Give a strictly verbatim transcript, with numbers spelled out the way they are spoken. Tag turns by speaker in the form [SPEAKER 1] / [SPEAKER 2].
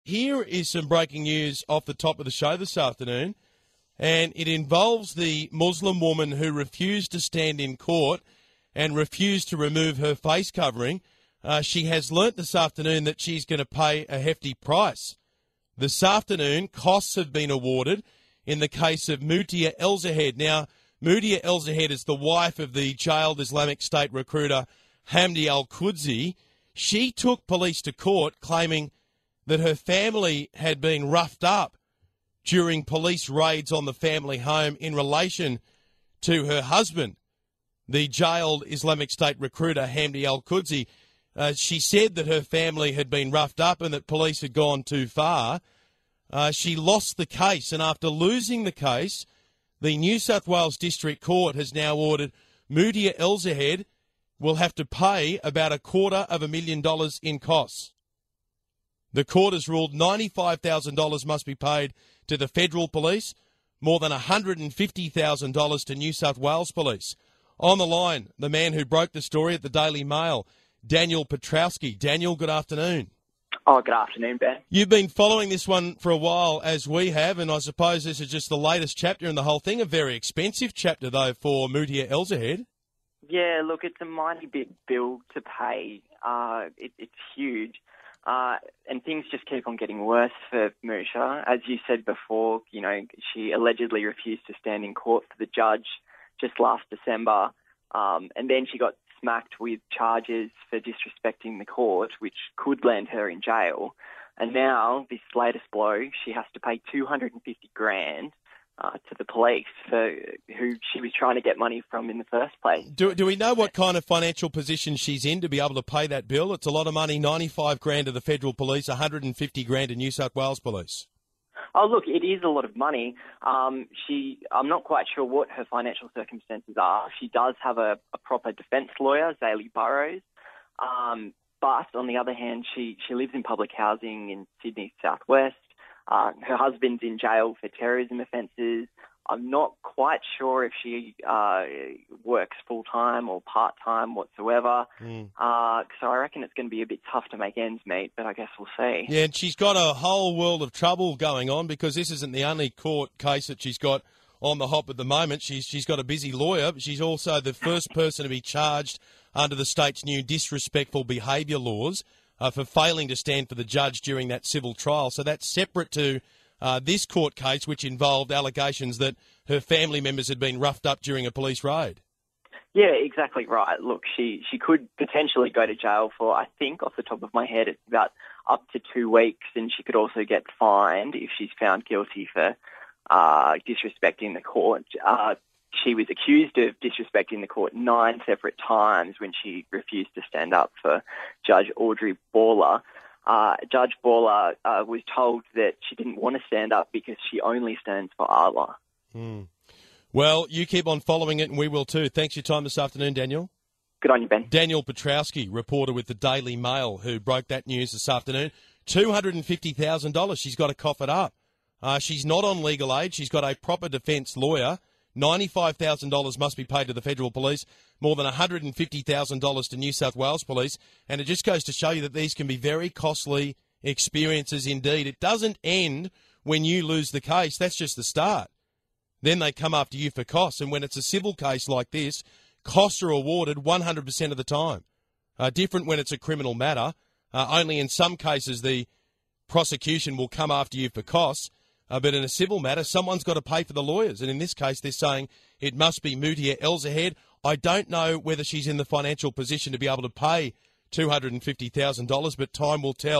[SPEAKER 1] Here is some breaking news off the top of the show this afternoon, and it involves the Muslim woman who refused to stand in court and refused to remove her face covering. Uh, she has learnt this afternoon that she's going to pay a hefty price. This afternoon, costs have been awarded in the case of Mutia Elzahed. Now, Mutia Elzahed is the wife of the jailed Islamic State recruiter Hamdi al-Qudsi. She took police to court claiming that her family had been roughed up during police raids on the family home in relation to her husband, the jailed Islamic State recruiter Hamdi al-Qudsi. Uh, she said that her family had been roughed up and that police had gone too far. Uh, she lost the case, and after losing the case, the New South Wales District Court has now ordered Mutia Elzahed will have to pay about a quarter of a million dollars in costs. The court has ruled ninety-five thousand dollars must be paid to the federal police, more than one hundred fifty thousand dollars to New South Wales Police. On the line, the man who broke the story at the Daily Mail, Daniel Petrowski. Daniel, good afternoon.
[SPEAKER 2] Oh, good afternoon, Ben.
[SPEAKER 1] You've been following this one for a while, as we have, and I suppose this is just the latest chapter in the whole thing. A very expensive chapter, though, for Mutia Elzahed.
[SPEAKER 2] Yeah, look, it's a mighty big bill to pay. Uh, it, it's huge. Uh, and things just keep on getting worse for Musha. As you said before, you know, she allegedly refused to stand in court for the judge just last December. Um, and then she got smacked with charges for disrespecting the court, which could land her in jail. And now, this latest blow, she has to pay two hundred fifty grand uh, to the police for who she was trying to get money from in the first place.
[SPEAKER 1] Do, do we know what kind of financial position she's in to be able to pay that bill? It's a lot of money, ninety-five grand to the federal police, one hundred fifty grand to New South Wales Police.
[SPEAKER 2] Oh, look, it is a lot of money. Um, she, I'm not quite sure what her financial circumstances are. She does have a, a proper defence lawyer, Zaley Burrows. Um, but on the other hand, she, she lives in public housing in Sydney southwest. Uh, her husband's in jail for terrorism offences. I'm not quite sure if she uh, works full-time or part-time whatsoever. Mm. Uh, so I reckon it's going to be a bit tough to make ends meet, but I guess we'll see.
[SPEAKER 1] Yeah, and she's got a whole world of trouble going on because this isn't the only court case that she's got on the hop at the moment. She's She's got a busy lawyer, but she's also the first person to be charged under the state's new disrespectful behaviour laws uh, for failing to stand for the judge during that civil trial. So that's separate to Uh, this court case, which involved allegations that her family members had been roughed up during a police raid.
[SPEAKER 2] Yeah, exactly right. Look, she, she could potentially go to jail for, I think, off the top of my head, it's about up to two weeks, and she could also get fined if she's found guilty for uh, disrespecting the court. Uh, she was accused of disrespecting the court nine separate times when she refused to stand up for Judge Audrey Borla. Uh, Judge Borla uh, was told that she didn't want to stand up because she only stands for Allah.
[SPEAKER 1] Hmm. Well, you keep on following it and we will too. Thanks for your time this afternoon, Daniel.
[SPEAKER 2] Good on you, Ben.
[SPEAKER 1] Daniel Petrowski, reporter with the Daily Mail, who broke that news this afternoon. two hundred fifty thousand dollars. She's got to cough it up. Uh, she's not on legal aid. She's got a proper defence lawyer. ninety-five thousand dollars must be paid to the federal police, more than one hundred fifty thousand dollars to New South Wales Police, and it just goes to show you that these can be very costly experiences indeed. It doesn't end when you lose the case. That's just the start. Then they come after you for costs, and when it's a civil case like this, costs are awarded one hundred percent of the time. Uh, different when it's a criminal matter. Uh, only in some cases the prosecution will come after you for costs. Uh, but in a civil matter, someone's got to pay for the lawyers. And in this case, they're saying it must be Mutia Elzahed. I don't know whether she's in the financial position to be able to pay two hundred fifty thousand dollars, but time will tell.